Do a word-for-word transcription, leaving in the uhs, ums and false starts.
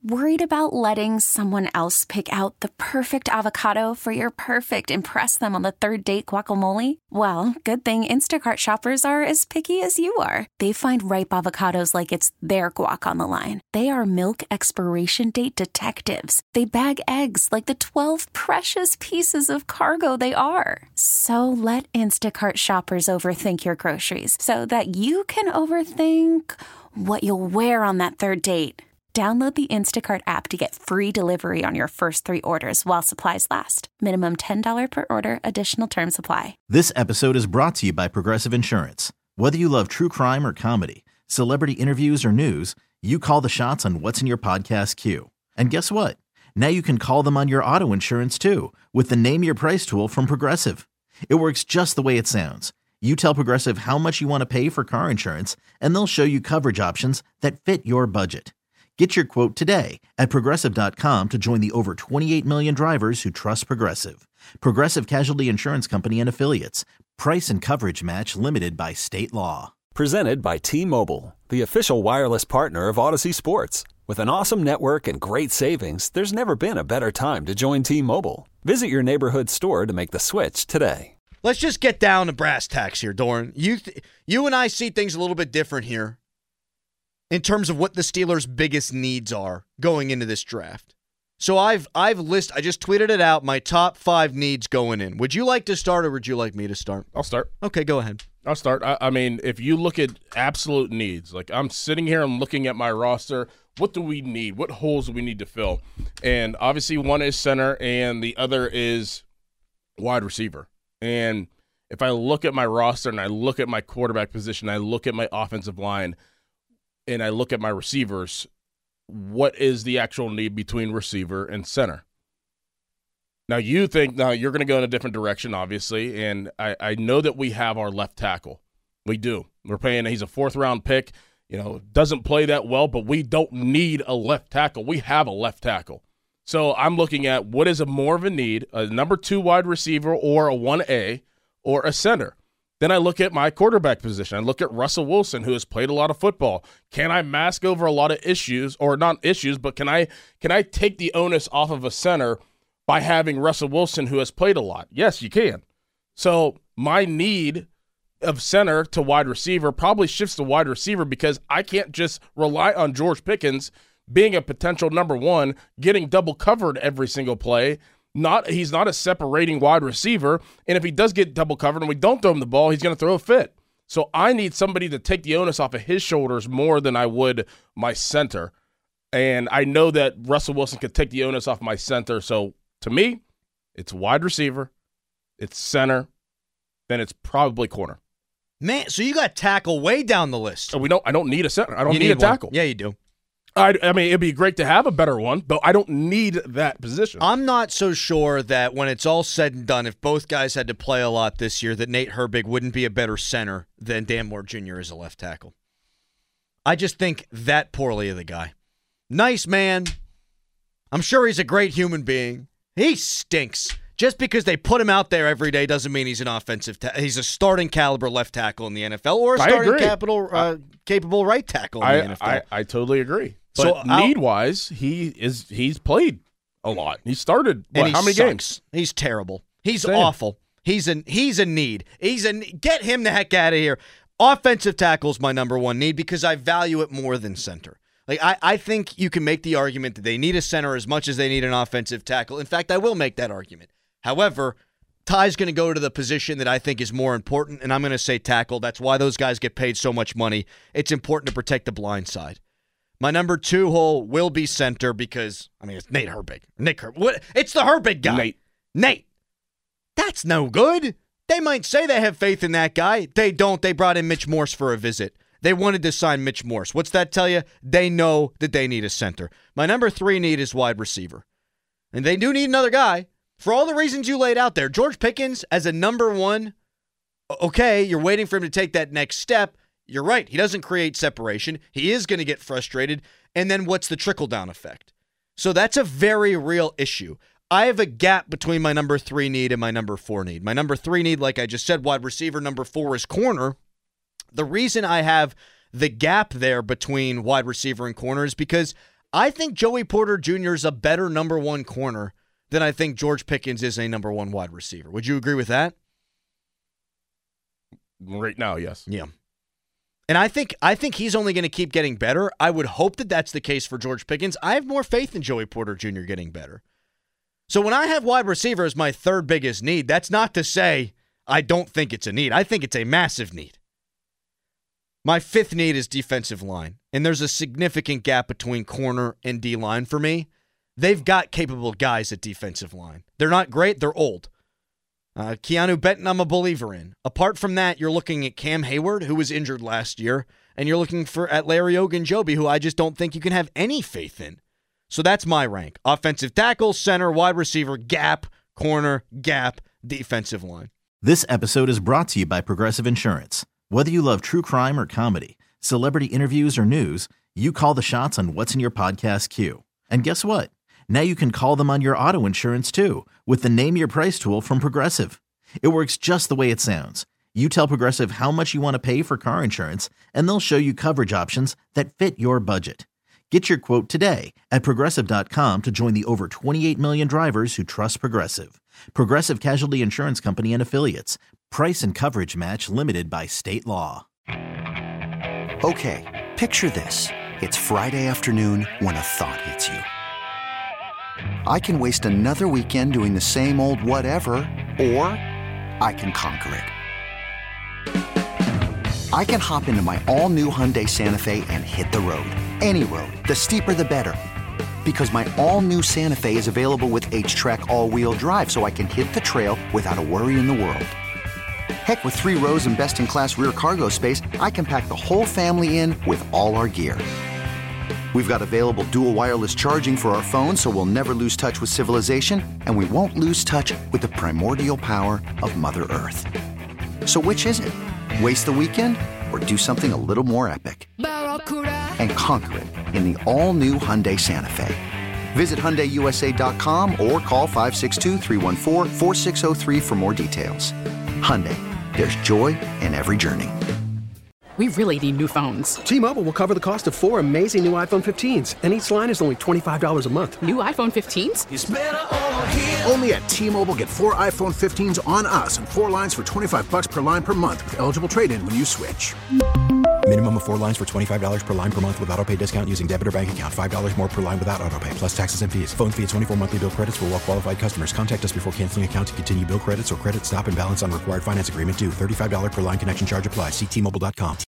Worried about letting someone else pick out the perfect avocado for your perfect impress them on the third date guacamole? Well, good thing Instacart shoppers are as picky as you are. They find ripe avocados like it's their guac on the line. They are milk expiration date detectives. They bag eggs like the twelve precious pieces of cargo they are. So let Instacart shoppers overthink your groceries so that you can overthink what you'll wear on that third date. Download the Instacart app to get free delivery on your first three orders while supplies last. Minimum ten dollars per order. Additional terms apply. This episode is brought to you by Progressive Insurance. Whether you love true crime or comedy, celebrity interviews or news, you call the shots on what's in your podcast queue. And guess what? Now you can call them on your auto insurance too with the Name Your Price tool from Progressive. It works just the way it sounds. You tell Progressive how much you want to pay for car insurance, and they'll show you coverage options that fit your budget. Get your quote today at Progressive dot com to join the over twenty-eight million drivers who trust Progressive. Progressive Casualty Insurance Company and Affiliates. Price and coverage match limited by state law. Presented by T-Mobile, the official wireless partner of Odyssey Sports. With an awesome network and great savings, there's never been a better time to join T-Mobile. Visit your neighborhood store to make the switch today. Let's just get down to brass tacks here, Doran. You, th- you and I see things a little bit different here in terms of what the Steelers' biggest needs are going into this draft. So I've I've list I just tweeted it out, my top five needs going in. Would you like to start or would you like me to start? I'll start. Okay, go ahead. I'll start. I, I mean, if you look at absolute needs, like I'm sitting here, I'm looking at my roster. What do we need? What holes do we need to fill? And obviously one is center and the other is wide receiver. And if I look at my roster and I look at my quarterback position, I look at my offensive line, and I look at my receivers, what is the actual need between receiver and center? Now, you think, now you're going to go in a different direction, obviously, and I, I know that we have our left tackle. We do. We're paying, he's a fourth-round pick. You know, doesn't play that well, but we don't need a left tackle. We have a left tackle. So I'm looking at what is a more of a need, a number two wide receiver or a one A or a center. Then I look at my quarterback position. I look at Russell Wilson, who has played a lot of football. Can I mask over a lot of issues, or not issues, but can I can I take the onus off of a center by having Russell Wilson, who has played a lot? Yes, you can. So my need of center to wide receiver probably shifts to wide receiver because I can't just rely on George Pickens being a potential number one, getting double covered every single play. Not he's not a separating wide receiver, and if he does get double covered and we don't throw him the ball, he's going to throw a fit. So I need somebody to take the onus off of his shoulders more than I would my center. And I know that Russell Wilson could take the onus off my center. So to me, it's wide receiver, it's center, then it's probably corner. Man, so you got tackle way down the list. So we don't. I don't need a center. I don't you need, need a tackle. One. Yeah, you do. I, I mean, it'd be great to have a better one, but I don't need that position. I'm not so sure that when it's all said and done, if both guys had to play a lot this year, that Nate Herbig wouldn't be a better center than Dan Moore Junior as a left tackle. I just think that poorly of the guy. Nice man. I'm sure he's a great human being. He stinks. Just because they put him out there every day doesn't mean he's an offensive ta- he's a starting caliber left tackle in the N F L or a starting capital, uh, capable right tackle in I, the N F L. I, I totally agree. So but need-wise, he is he's played a lot. He started what, and he how many sucks. games? He's terrible. He's Same. awful. He's a he's a need. He's a get him the heck out of here. Offensive tackle's my number one need because I value it more than center. Like I, I think you can make the argument that they need a center as much as they need an offensive tackle. In fact, I will make that argument. However, Ty's going to go to the position that I think is more important, and I'm going to say tackle. That's why those guys get paid so much money. It's important to protect the blind side. My number two hole will be center because, I mean, it's Nate Herbig. Nick Herbig. What? It's the Herbig guy. Nate. Nate. That's no good. They might say they have faith in that guy. They don't. They brought in Mitch Morse for a visit. They wanted to sign Mitch Morse. What's that tell you? They know that they need a center. My number three need is wide receiver. And they do need another guy. For all the reasons you laid out there, George Pickens as a number one, okay, you're waiting for him to take that next step. You're right. He doesn't create separation. He is going to get frustrated. And then what's the trickle-down effect? So that's a very real issue. I have a gap between my number three need and my number four need. My number three need, like I just said, wide receiver. Number four is corner. The reason I have the gap there between wide receiver and corner is because I think Joey Porter Junior is a better number one corner than I think George Pickens is a number one wide receiver. Would you agree with that? Right now, yes. Yeah. And I think I think he's only going to keep getting better. I would hope that that's the case for George Pickens. I have more faith in Joey Porter Junior getting better. So when I have wide receiver as my third biggest need, that's not to say I don't think it's a need. I think it's a massive need. My fifth need is defensive line, and there's a significant gap between corner and D-line for me. They've got capable guys at defensive line. They're not great. They're old. Uh, Keanu Benton, I'm a believer in. Apart from that, you're looking at Cam Hayward, who was injured last year, and you're looking for at Larry Ogunjobi, who I just don't think you can have any faith in. So that's my rank. Offensive tackle, center, wide receiver, gap, corner, gap, defensive line. This episode is brought to you by Progressive Insurance. Whether you love true crime or comedy, celebrity interviews or news, you call the shots on what's in your podcast queue. And guess what? Now you can call them on your auto insurance too with the Name Your Price tool from Progressive. It works just the way it sounds. You tell Progressive how much you want to pay for car insurance, and they'll show you coverage options that fit your budget. Get your quote today at Progressive dot com to join the over twenty-eight million drivers who trust Progressive. Progressive Casualty Insurance Company and Affiliates. Price and coverage match limited by state law. Okay, picture this. It's Friday afternoon when a thought hits you. I can waste another weekend doing the same old whatever, or I can conquer it. I can hop into my all-new Hyundai Santa Fe and hit the road. Any road. The steeper, the better. Because my all-new Santa Fe is available with H-Track all-wheel drive, so I can hit the trail without a worry in the world. Heck, with three rows and best-in-class rear cargo space, I can pack the whole family in with all our gear. We've got available dual wireless charging for our phones, so we'll never lose touch with civilization, and we won't lose touch with the primordial power of Mother Earth. So which is it? Waste the weekend or do something a little more epic? And conquer it in the all-new Hyundai Santa Fe. Visit Hyundai U S A dot com or call five six two, three one four, four six zero three for more details. Hyundai, there's joy in every journey. We really need new phones. T-Mobile will cover the cost of four amazing new iPhone fifteens, and each line is only twenty-five dollars a month. New iPhone fifteens? It's better over here. Only at T-Mobile, get four iPhone fifteens on us and four lines for twenty-five bucks per line per month with eligible trade-in when you switch. Minimum of four lines for twenty-five dollars per line per month with autopay discount using debit or bank account. five dollars more per line without autopay, plus taxes and fees. Phone fee at twenty-four monthly bill credits for well-qualified customers. Contact us before canceling account to continue bill credits or credit stop and balance on required finance agreement due. thirty-five dollars per line connection charge applies. See T Mobile dot com.